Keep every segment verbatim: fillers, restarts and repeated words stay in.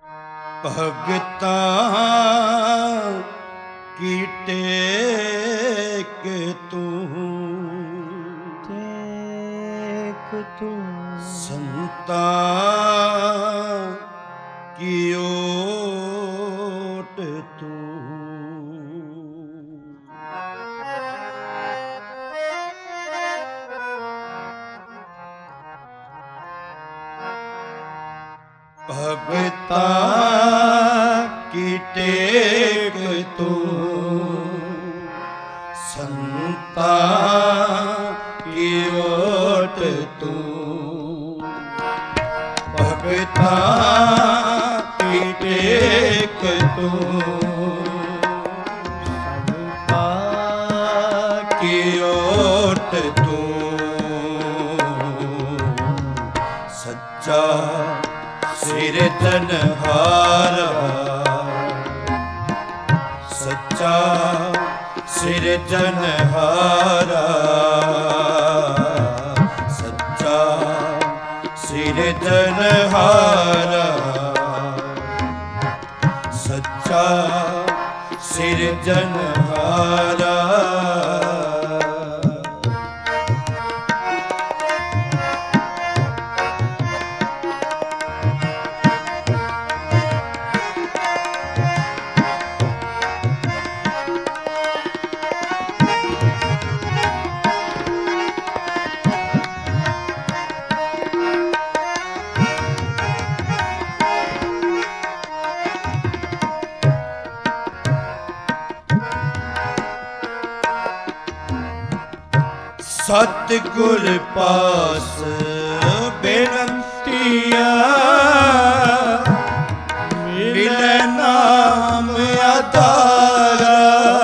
ਭਗਤਾਂ ਕੀ ਟੇਕ ਤੂੰ, ਟੇਕ ਤੂੰ ਸੰਤਾਂ ਕੀ ਓਟ ਤੂੰ। ਭਗਤਾਂ ਕੀ ਟੇਕ ਤੂੰ, ਸੰਤਾਂ ਕੀ ਓਟ ਤੂੰ। ਭਗਤਾਂ ਕੀ ਟੇਕ ਤੂੰ, ਸੰਤਾਂ ਕੀ ਓਟ ਤੂੰ। ਸੱਚਾ ਸਿਰਜਣਹਾਰਾ, ਸੱਚਾ ਸਿਰਜਣਹਾਰਾ, ਸੱਚਾ ਸਿਰਜਣਹਾਰਾ, ਸੱਚਾ ਸਿਰਜਣਹਾਰਾ। ਸਤਿਗੁਰ ਪਾਸ ਬੇਨੰਤੀਆਂ, ਮਿਲੈ ਨਾਮ ਆਧਾਰਾ।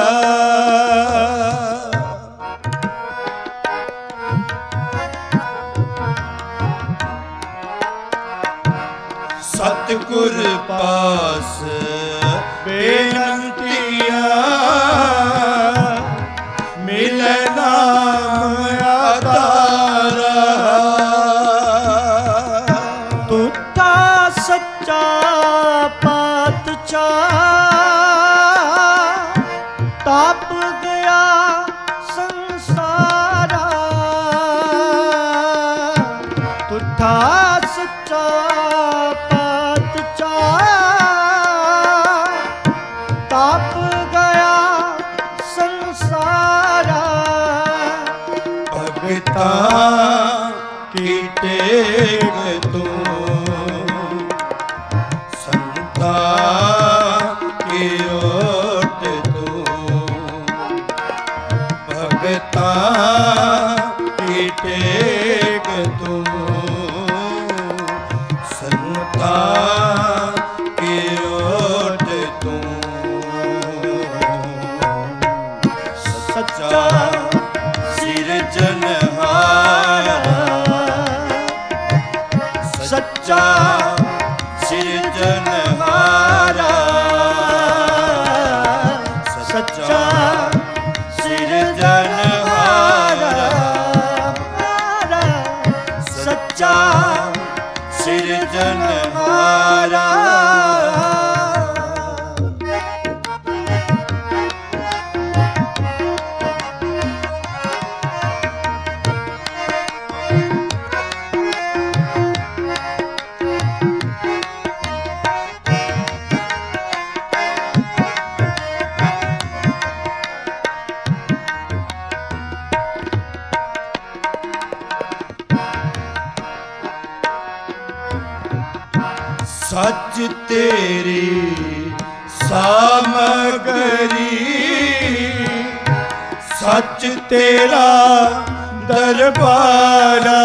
ਸਤਿਗੁਰ ਪਾਸ ਬੇਨੰਤੀਆਂ, ਮਿਲੈ ਨਾਮ ਆਧਾਰਾ। ਤੁਧਾ ਸੱਚਾ ਪਾਤਸ਼ਾਹ, ਤਾਪ ਗਿਆ ਸੰਸਾਰਾ। ਤੁਧਾ ਸੱਚਾ ਪਾਤਸ਼ਾਹ, ਤਾਪ ਗਿਆ ਸੰਸਾਰਾ। ਭਗਤਾਂ ਕੀ ਟੇਕ ਤੂੰ, ਸੰਤਾਂ ਕੀ ਓਟ ਤੂੰ। ਭਗਤਾਂ ਕੀ ਟੇਕ ਤੂੰ, ਸੰਤਾਂ ਕੀ ਓਟ ਤੂੰ। ਸੱਚਾ ਸਿਰਜਣਹਾਰਾ, ਸੱਚਾ ਸਿਰਜਣਹਾਰਾ, ਸੱਚਾ ਸਿਰਜਣਹਾਰਾ, ਸੱਚਾ ਸਿਰਜਣਹਾਰਾ। ਸੱਚ ਤੇਰੀ ਸਾਮਗਰੀ, ਸੱਚ ਤੇਰਾ ਦਰਬਾਰਾ।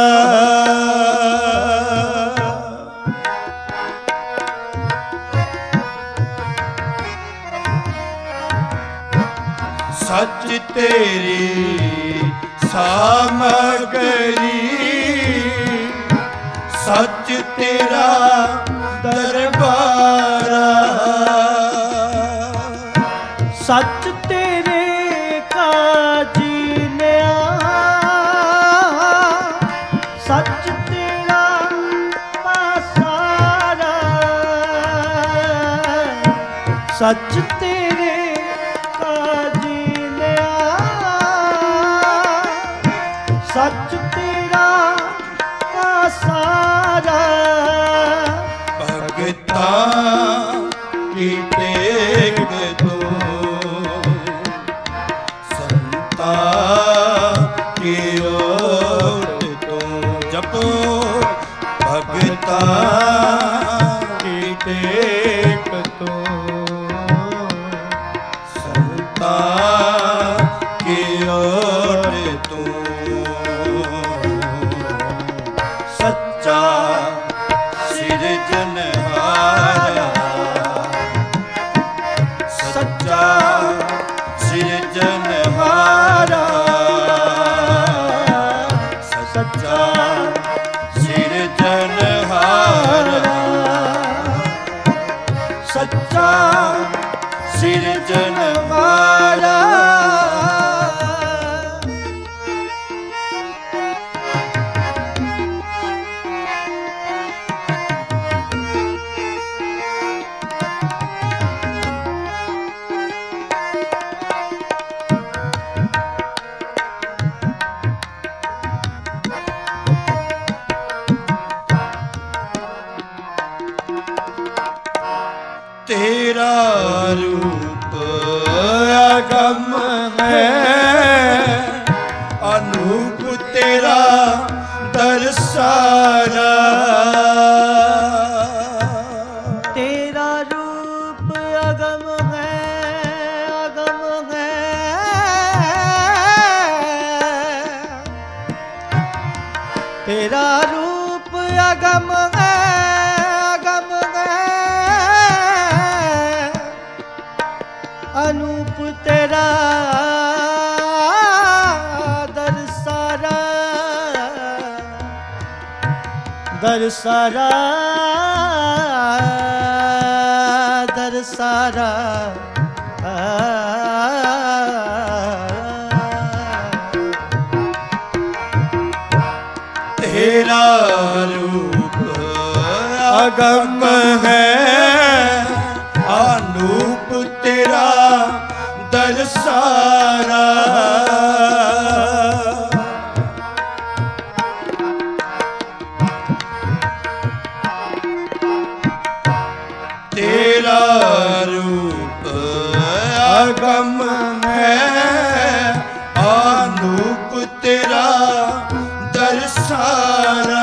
ਸੱਚ ਤੇਰੀ ਸਾਮਗਰੀ, ਸੱਚ ਤੇਰਾ ਦਰਬਾਰਾ। ਸੱਚ ਤੇਰੇ ਕਾਜੀ ਨਿਆ, ਸੱਚ ਤੇਰਾ ਪਾਸਾਰਾ। ਸੱਚ ਤੇਰੇ ਕਾਜੀ ਲਿਆ ਸੱਚ ਤੇਰਾ ਆਸਾਰਾ ਭਗਤਾ ਕੀ ਟੇਕ ਤੂੰ ਸੰਤਾ ਕੀ ਓਟ ਤੂੰ ਜਪੋ ਭਗਤਾ ਕੀ ਟੇਕ ਤੂੰ ਸੰਤਾ ਕੀ ਓਟ ਤੂੰ ਸੱਚਾ ਸਿਰਜਨਹਾਰਾ ਸੱਚਾ ਸਿਰਜਨਹਾਰਾ ਸੱਚਾ ਸਿਰਜਨਹਾਰਾ ਸੱਚਾ ਸਿਰਜਨਹਾਰਾ तेरा रूप अगम है अनूप तेरा दरसारा तेरा रूप अगम है अगम है तेरा रूप अगम है अगम है अनूप तेरा दरसारा दरसारा दरसारा तेरा रूप अगम है अनूप तेरा दरसारा तेरा रूप अगम है अनूप तेरा दरसारा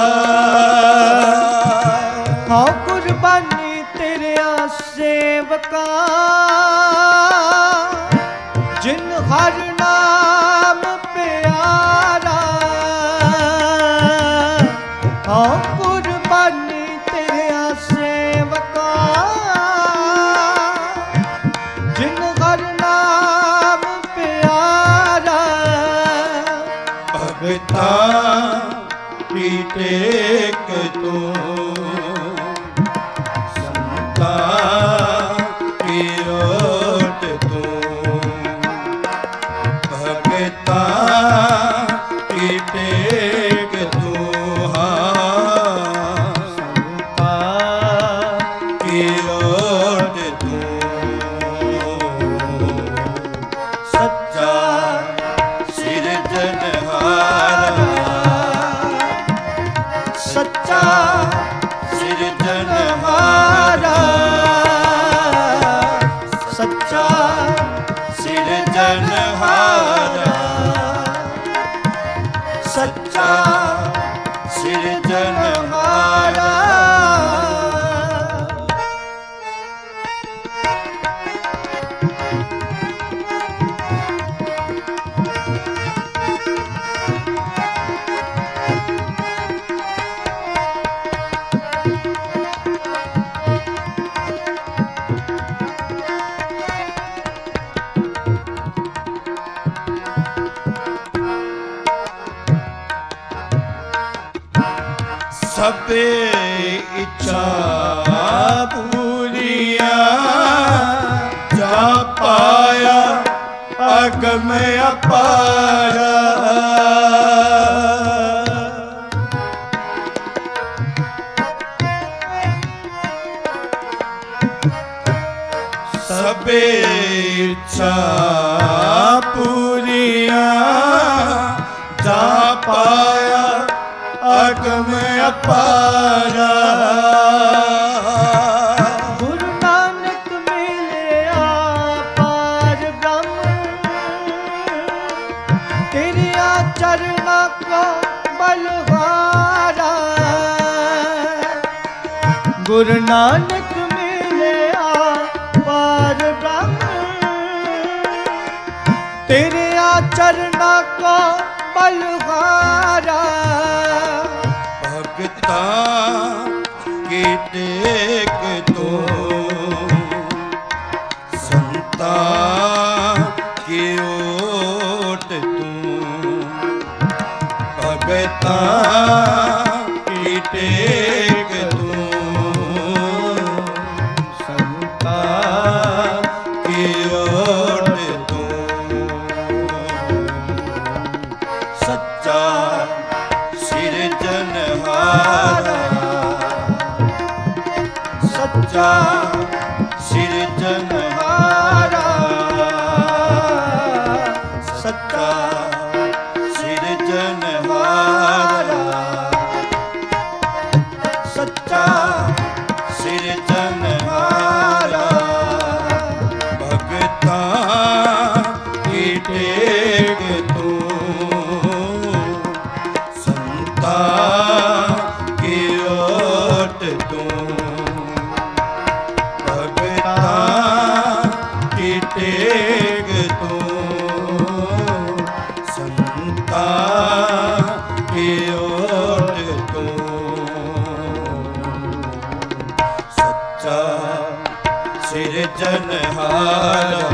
हाँ कुर्बानी तेरे सेवका जिन हर नाम प्यारा हाँ कुर्बानी तेरे सेवका जिन हर नाम प्यारा भगता की टेक तू संता की ओट तू भगता की टेक तू हाँ संता की ओट तू सच्चा सिरजनहारा सच्चा सिरजनहारा सच्चा सिरजनहारा सच्चा सिरजनहारा सबे इच्छा पूरिया जा पाया अगम अपारा सबे इच्छा पूरिया जा पाया अगम अपारा। गुरु नानक मिलिया पार ब्रह्म तेरिया चरना को बलहारा। गुरु नानक मिलिया पार ब्रह्म तेरिया चरना को बलहारा। भगता की टेक तो संता की ओट तू। भगता की टेक तू संता की ओट तू। सच्चा सिरजनहारा सच्चा सिरजनहारा सच्चा सिरजनहारा सच्चा सिरजनहारा। भगता की टेक तू संता की ओट तू। भगता की टेक तू संता की ओट तू। सच्चा सिरजनहारा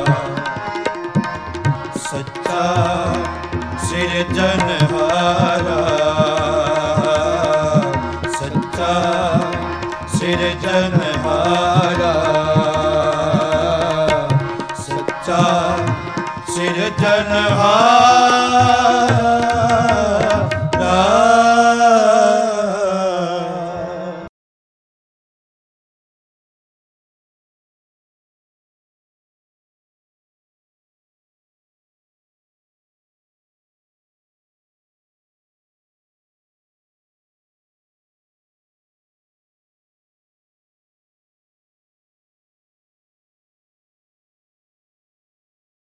सच्चा सिरजनहारा सच्चा सिरजनहारा सच्चा सिरजनहारा।